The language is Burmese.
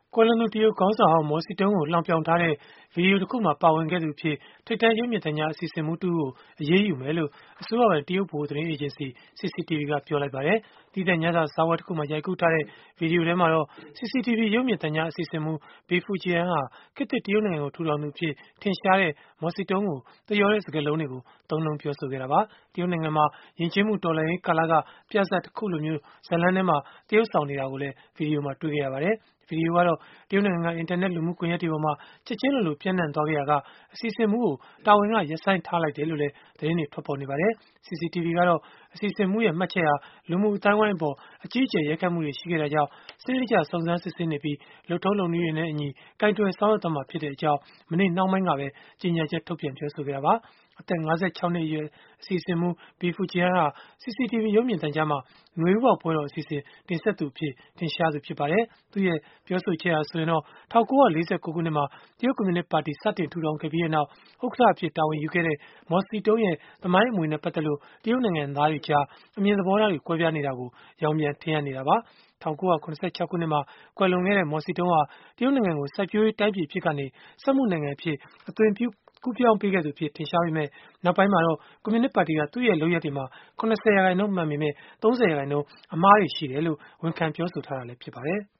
ကွာလာလမ်ပူတရုတ်ခေါင်းဆောင်ဟောင်းမော်စီတုန်းကိုလှောင်ပြောင်ထားတဲ့ဗီဒီယိုတခုမှာပါဝင်ခဲ့သူအဖြစ်ထိပ်တန်းရုပ်မြင်သံကြားအစီအစဉ်မှူးတဦးကိုအရေးယူမယ်လို့အစိုးရပိုင်တရုတ်ဗဟိုသတင်းအေဂျင်စီ CCTV ကပြောလိုက်ပါတယ်။တည်တဲ့ညစာစားပွဲတခုမှာရိုက်ကူးထားတဲ့ဗီဒီယိုထဲမှာတော့ CCTV ရုပ်မြင်သံကြားအစီအစဉ်မှူး Bei Fujian ဟာခေတ်သစ်တရုတ်နိုင်ငံကိုထူထောင်သူအဖြစ်ထင်ရှားတဲ့မော်စီတုန်းကိုသရော်တဲ့စကားလုံးတွေကိုသုံးနှုန်းပြောဆိုခဲ့တာပါ။တရုတ်နိုင်ငံမှာယဉ်ကျေးမှုတော်လှန်ရေးကာလကပြဿနာတခုလိုမျိုးဇာတ်လမ်းထဲမှာတရုတ်ဆောင်နေတာကိုလည်းဗီဒီယိုမှာတွေ့ခဲ့ရပါတယ်။ဗီဒီယိုကတော့တရုတ်နိုင်ငံကအင်တာနက်လူမှုကွန်ရက်တွေပေါ်မှာချက်ချင်းလိုပြန့်နှံ့သွားခဲ့ရာကအစီအစဉ်မှူးကိုတာဝန်ကရပ်ဆိုင်းထားလိုက်တယ်လို့လည်းသတင်းတွေထွက်ပေါ်နေပါတယ်။ CCTV ကတော့အစီအစဉ်မှူးရဲ့မှတ်ချက်ဟာလူမှုအသိုင်းအဝိုင်းအပေါ်အကြီးအကျယ်ရိုက်ခတ်မှုတွေရှိခဲ့တာကြောင့်စနစ်တကျစုံစမ်းစစ်ဆေးနေပြီးလုပ်ထုံးလုပ်နည်းတွေနဲ့အညီကိုင်တွယ်ဆောင်ရွက်သွားမှာဖြစ်ကြောင်းမနေ့နှောင်းပိုင်းကပဲကြေညာချက်ထုတ်ပြန်ပြောဆိုခဲ့တာပါ။ အသက်56နှစ်အရွယ်အစီအစဉ်မှူး Bei Fujian ဟာ CCTV ရုပ်မြင်သံကြားမှာနွေဦးပေါက်ပွဲတော်အစီအစဉ်တင်ဆက်သူအဖြစ်ထင်ရှားသူဖြစ်ပါတယ်။ သူ့ရဲ့ပြောဆိုချက်ဟာဆိုရင်တော့1949 ခုနှစ်မှာတရုတ်ကွန်မြူနစ်ပါတီစတင်ထူထောင်ခဲ့ပြီးနောက်ဥက္ကဋ္ဌအဖြစ်တာဝန်ယူခဲ့တဲ့မော်စီတုန်းရဲ့သမိုင်းအမွေနဲ့ပတ်သက်လို့တရုတ်နိုင်ငံသားတွေကြားအမြင်သဘောထားတွေကွဲပြားနေတာကိုရောင်ပြန်ထင်ဟပ်နေတာပါ။ 1976 ခုနှစ်မှာကွယ်လွန်ခဲ့တဲ့မော်စီတုန်းဟာတရုတ်နိုင်ငံကိုစိုက်ပျိုးရေးတိုင်းပြည်အဖြစ်ကနေစက်မှုနိုင်ငံအဖြစ်အသွင်ကူးပြောင်းပေးခဲ့သူအဖြစ်ထင်ရှားပေမဲ့နောက်ပိုင်းမှာတော့ကွန်မြူနစ်ပါတီကသူ့ရဲ့လုပ်ရပ်တွေမှာ80% မှန်ပေမဲ့30% အမှားတွေရှိတယ်လို့ဝန်ခံပြောဆိုထားတာလည်းဖြစ်ပါတယ်။